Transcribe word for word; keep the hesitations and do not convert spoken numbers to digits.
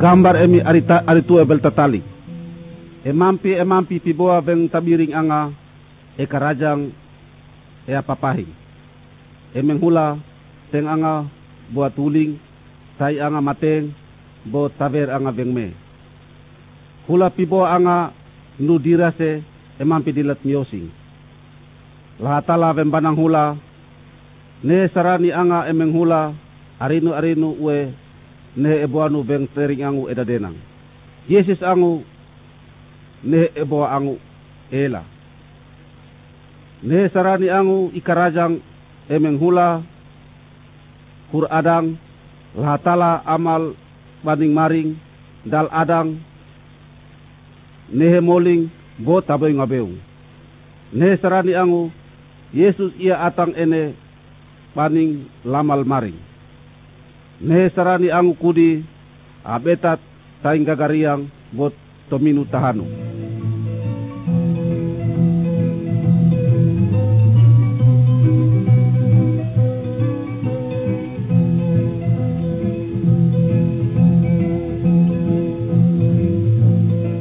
gambar emi arita aritu ebel tatali. Emampi emampi piboa beng tabiring anga e karajang e apapahing. Emeng hula teng anga buat tuling sai anga mateng bo taver anga beng me. Hula piboa anga nu dirase emampi dilat miosing. Lahatala bembanang hula ne sarani anga emeng hula arinu arinu ue ne eboanu beng tering angu edadenang. Yesus angu ne eboa angu ela. Ne sarani angu ikarajang emeng hula hur adang lahatala amal banding maring dal adang nehe moling bo taboy ngabeung. Ne sarani angu Yesus ia atang ene paning lamal maring. Ne sarani angu kudi abetat taing gagariang bot tominu tahanu.